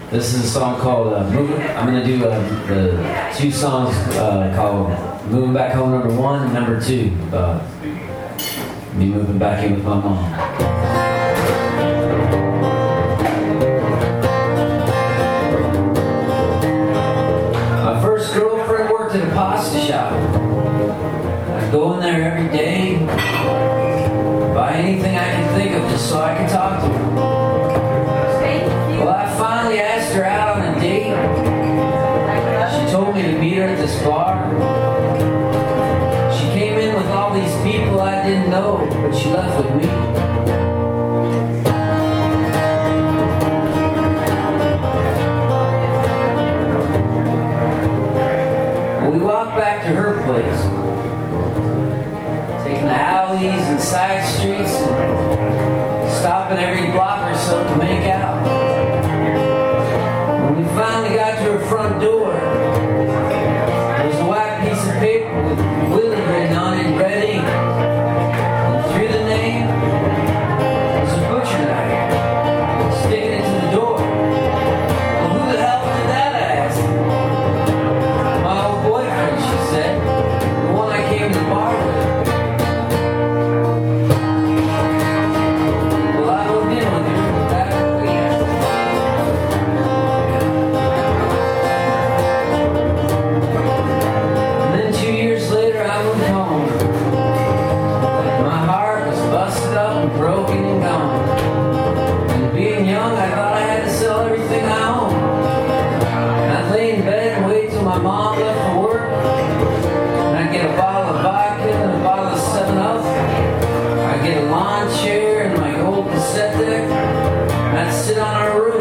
This is a song called Moving. I'm going to do the two songs called Moving Back Home #1 and #2. Me moving back in with my mom. My first girlfriend worked at a pasta shop. I'd go in there every day, buy anything I could think of just so I could talk to her. Well, I finally asked her out on a date. She told me to meet her at this bar. She came in with all these people I didn't know, but she left with me. Well, we walked back to her place, taking the alleys and side streets and stopping every block or so to make out. When we finally got to her front door, there was a white piece of paper with Willie written on it in red ink. And through the name was a butcher knife sticking into the door. Well, who the hell did that, I asked? My old boyfriend, she said. The one I came to the bar with. Well, I moved in with her that week. And then 2 years later, I moved home. My heart was busted up and broken and gone. And being young, I thought I had to sell everything I owned. And I'd lay in bed and wait till my mom left for work. And I'd get a bottle of vodka and a bottle of 7-Up. I'd get a lawn chair and my old cassette deck. And I'd sit on our roof.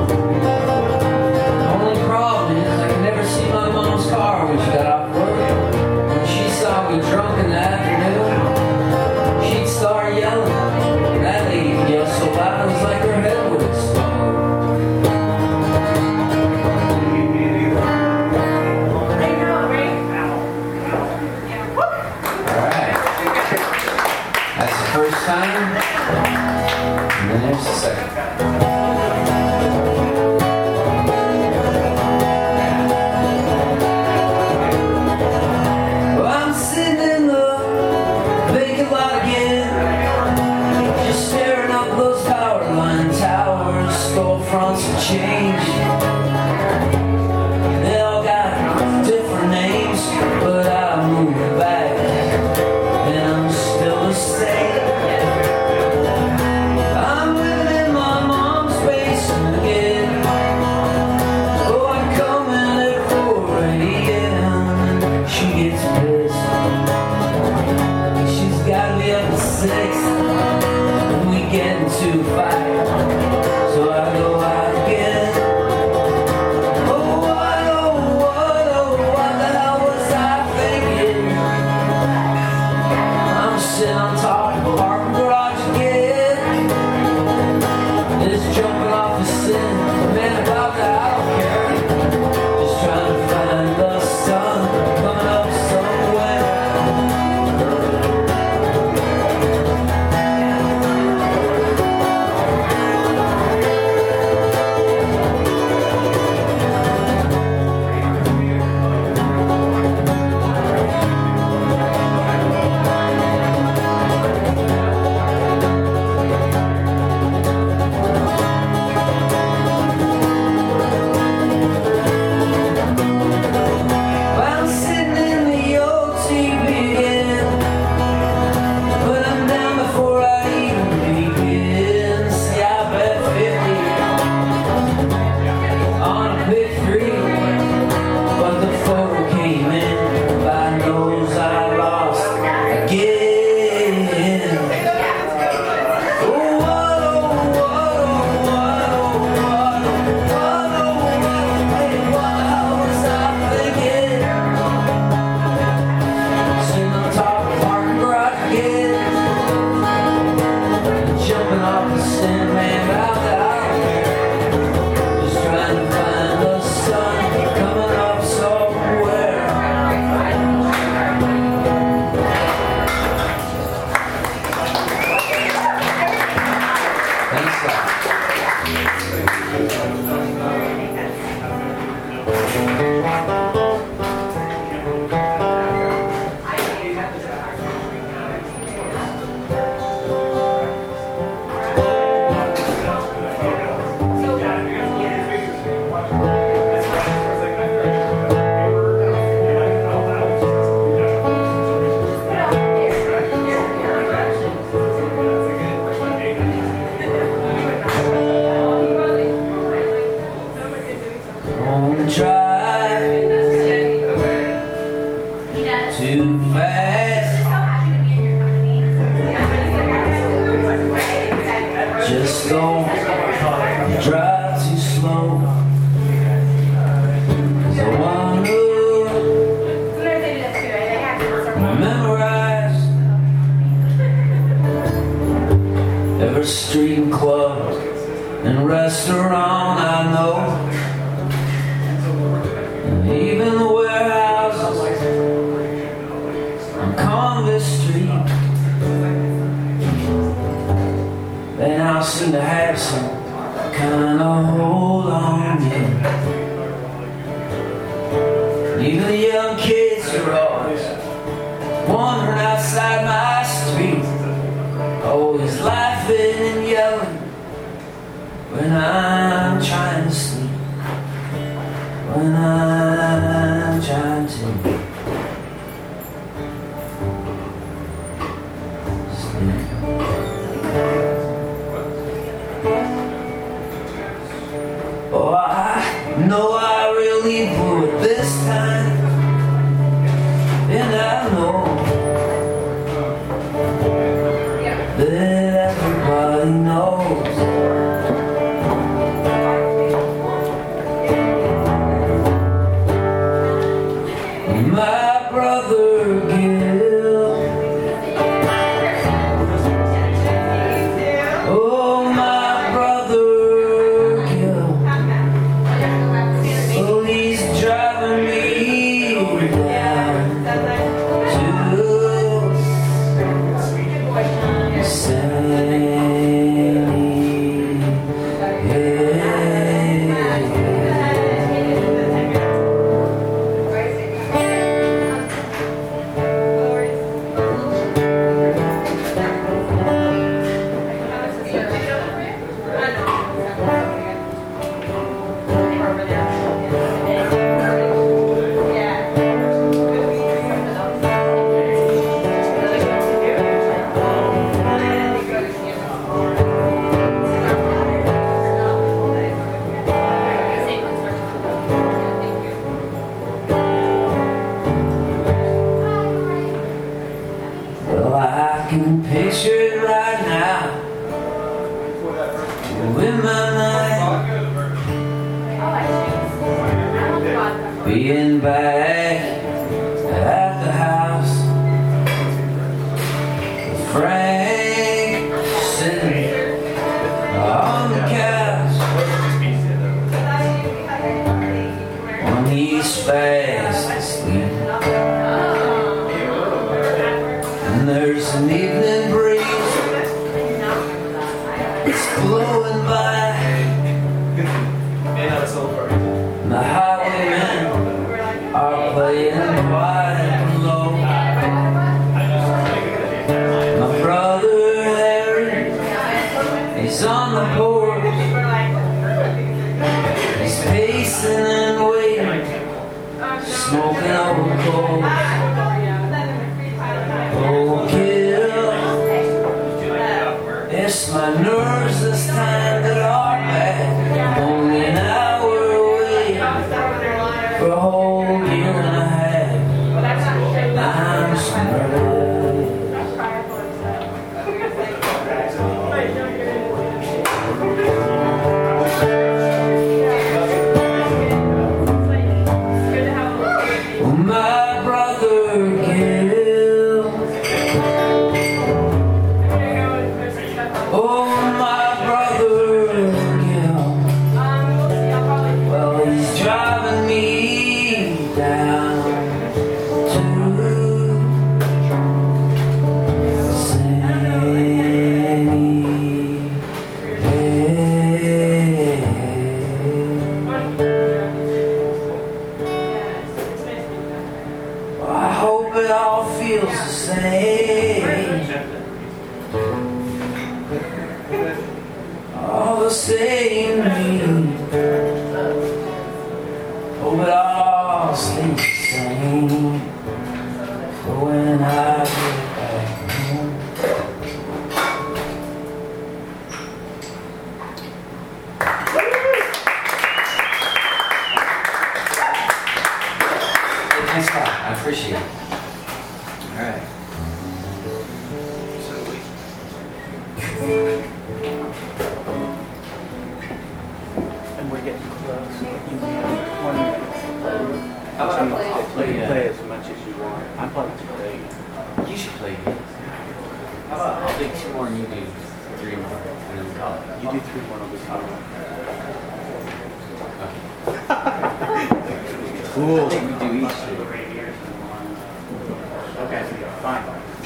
The only problem is I could never see my mom's car when she got off work. When she saw me drunk in the afternoon, she'd start yelling. And that lady could yell so loud it was like her head would explode. Alright. That's the first time. And then there's the second. Well, I'm sitting in the vacant lot again, just staring up those power line towers, storefronts have changed. They all got different names, but I moved back, and I'm still the same. I'm living in my mom's basement again. Oh, I'm coming at 4 a.m. She gets pissed. She's got me up at 6, and we get into a fight. So I go out again. Oh, what the hell was I thinking? I'm sitting on top of the parking garage again. It's jumping off the sin. Man, about that, I don't care. Just trying to find the sun coming up somewhere. street and club and restaurant I know, and even the warehouses on Congress Street, they now seem to have some kind of hold on me. And even the young kids are always wandering outside my street, always laughing and yelling when I'm trying to sleep, when I'm trying to sleep. Oh, I know I really blew it this time, and I know that everybody knows. My brother Gil, oh my brother Gil, oh he's driving me down to Sandy. Well, I can picture it right now in my mind, being back at the house with Frank sitting on the couch when he's fast asleep. And there's an evening breeze it's blowing by, and the highwaymen are playing quiet and low. My brother Harry, he's on the porch, he's pacing and waiting, smoking old coals. Oh, Gil, it's my nerves this time that are bad. I'm only an hour away for a whole year and a half. I'm smarter. Oh, my brother Gil, oh my brother Gil, well he's driving me down to Sandy. Well, I hope it all feels the same, all the same to me. Hope it all stays the same for when I get back home. Thanks a lot. I appreciate it. All right. you do 3 more, I'll be caught up. Cool. I think we do each. Okay, fine.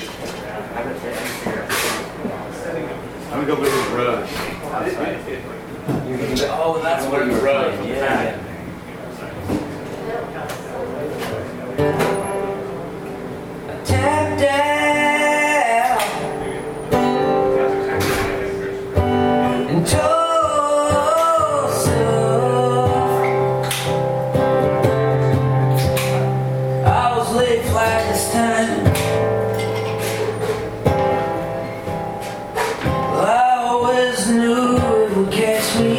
I'm gonna go over to the road outside. Oh, that's what you were playing. Yeah. Tap down and Tulsa. I was laid flat this time. Well, I always knew it would catch me.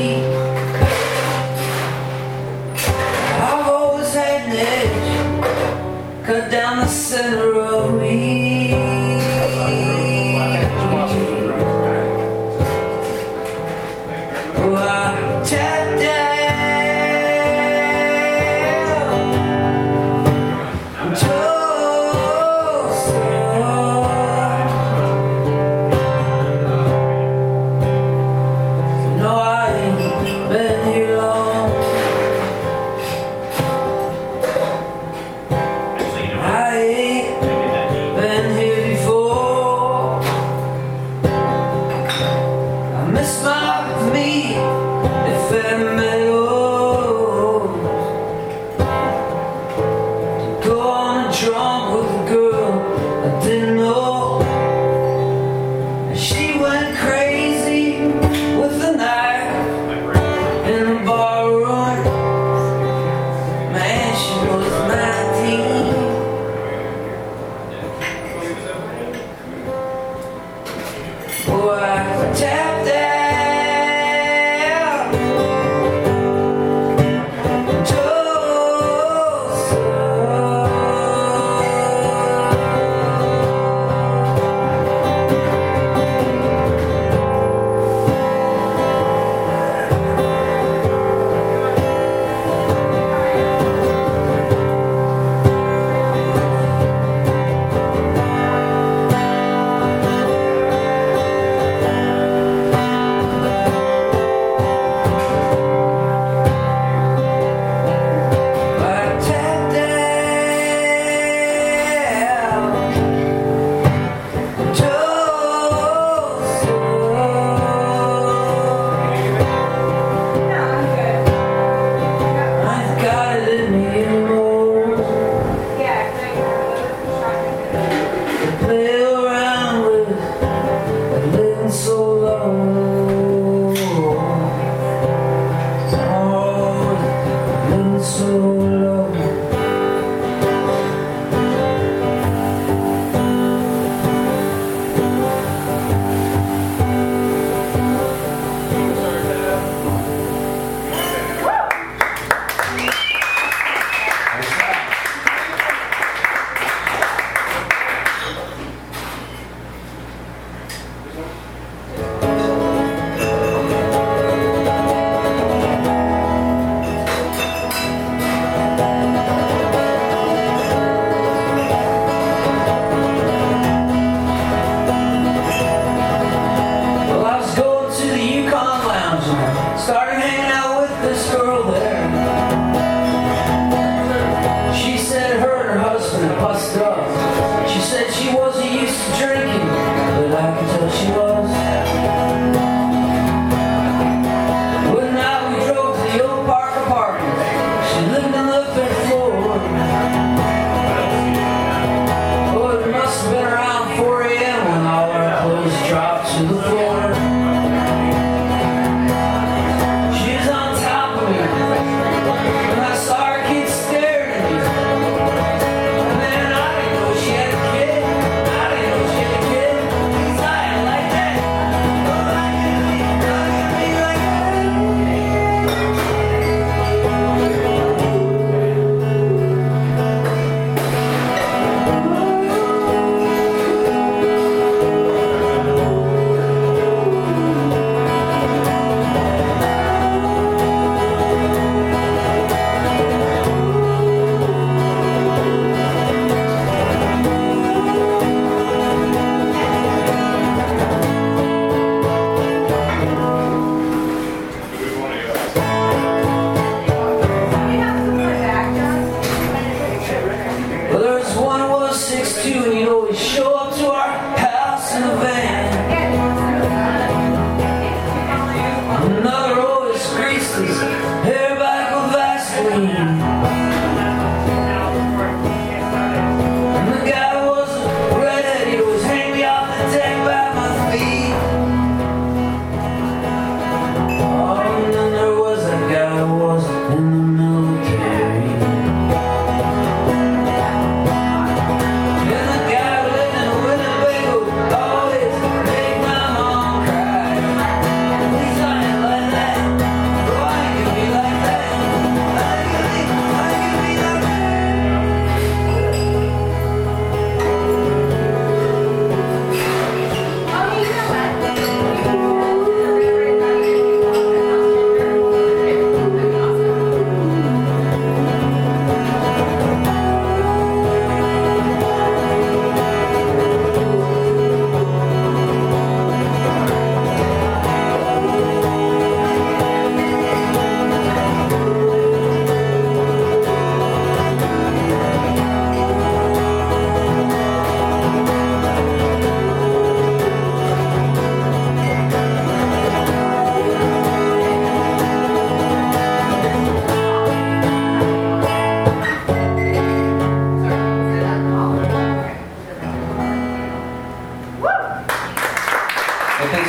I've always had an edge cut down the center of me. Oh, I tapped down. I'm Tulsa. No, I ain't been here long. I ain't been here before. I miss my meat if it meadows. Go on a drunk with a girl I didn't know. And she went crazy with a knife in the barroom. Man, she was 19. Oh, I tapped out.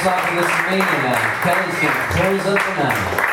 song for this meeting now. Kelly's going to close up the night.